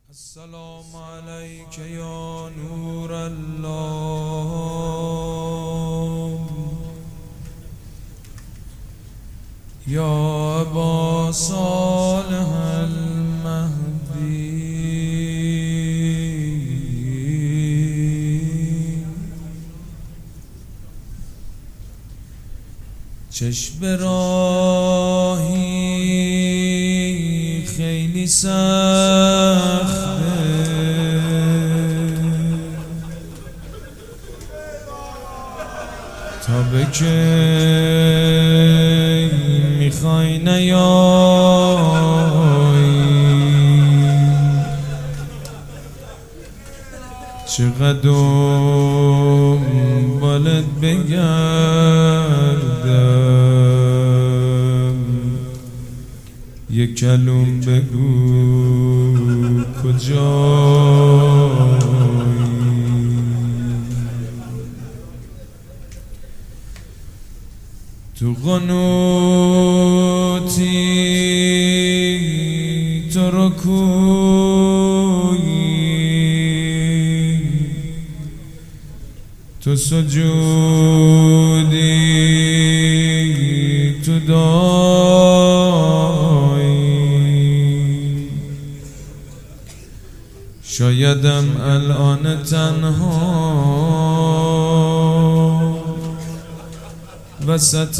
السلام علیک یا نور الله یا ابا صالح المهدی چشم راهی خیلی سخته تا به که میخوای نیایی چقدر دنبالت بگردم یک کلوم بگو کجایی تو قنوتی تو رکوعی تو سجودی تو دعایی شایدم الان تنها وسط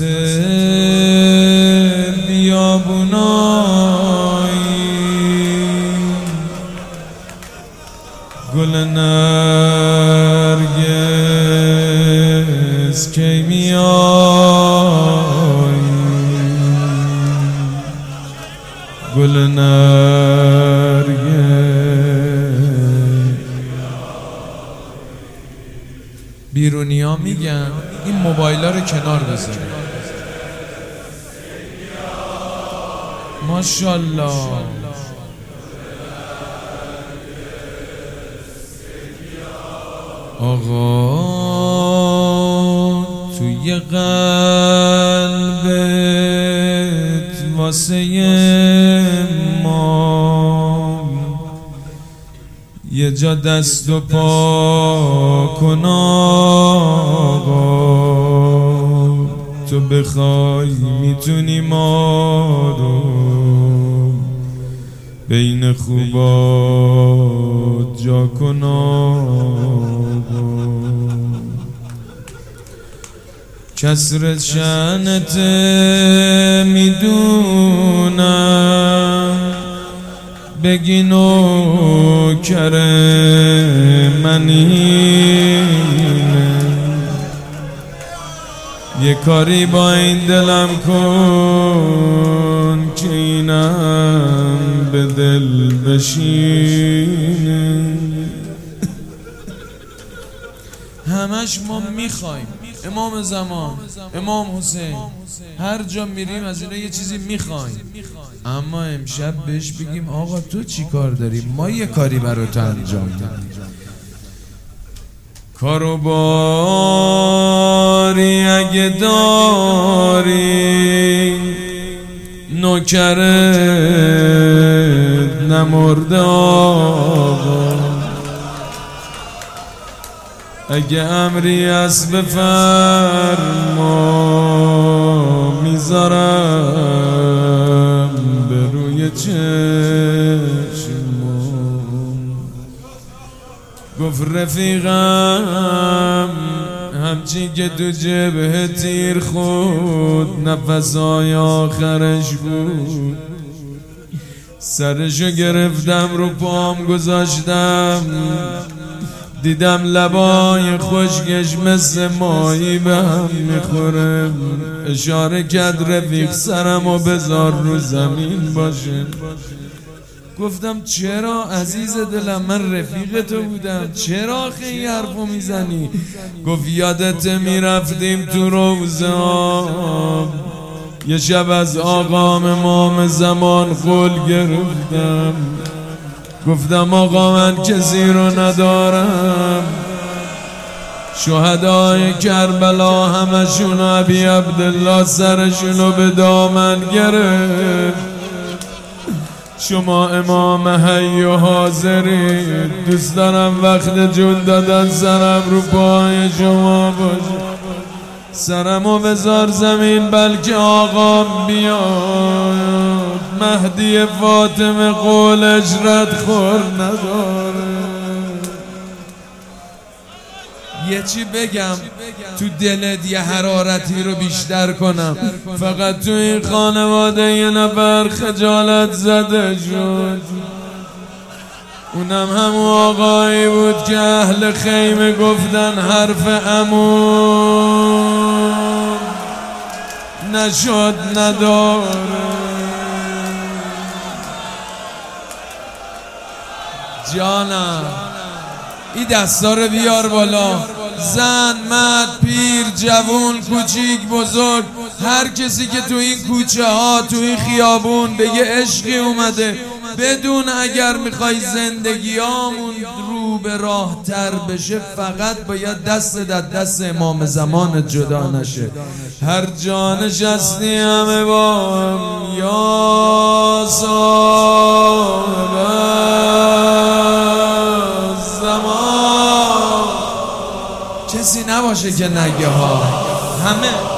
بیابونایی گل نرگس کی میایی گل نرگس بیرونی ها میگن این موبایل ها رو کنار بذارید. ماشاءالله آقا توی قلبت واسه ما یه جا دست و پا کن آقا تو بخوای میتونی ما رو بین خوبات جا کن آقا کسر شأنت میدونم بگی نوکر منینه یه کاری با این دلم کن که اینم به دل بشینه همش ما میخوایم امام زمان امام حسین هر جا میریم از اینا یه چیزی میخوایم اما امشب بهش بگیم آقا تو چی کار داری ما یه کاری برات انجام میدیم کارو باری اگه داری نوکرت نمرده آقا اگه امری از بفرما میذارم به روی چشمم گفت رفیقم همچین که تو جبهه تیر خود نفسای آخرش بود سرشو گرفتم رو پام گذاشتم دیدم لبای خشکش مثل ماهی به هم میخوره اشاره کرد رفیق سرمو بذار رو زمین باشه گفتم چرا عزیز دلم من رفیق تو بودم چرا خیلی حرفو میزنی گفت یادت میرفتیم تو روزه یه شب از آقام امام زمان قول گرفتم گفتم آقا من کسی رو ندارم شهدای کربلا همشون ابی عبدالله سرشونو به دامن گرفت شما امام حی و حاضرین، دوست دارم وقت جون دادن سرم رو پای شما باشه. سرمو بذار زمین بلکه آقام بیاد. مهدی فاطمه قولش ردخور نداره. یه چی بگم تو دلت یه حرارتی رو بیشتر کنم. فقط تو این خانواده یه نفر خجالت زده شد، اونم همون آقایی بود که اهل خیمه گفتن حرف عمو نشد نداره. جانم این دستا رو بیار بالا. زن، مرد، پیر، جوون، کوچیک، بزرگ، هر کسی که تو این کوچه ها تو این خیابون به یه عشقی اومده، بدون اگر میخوای زندگیامون رو به راه تر بشه فقط باید دست در دست امام زمان جدا نشه. هر جا نشستی همه با هم یا صاحب زمان، کسی نباشه که نگه ها همه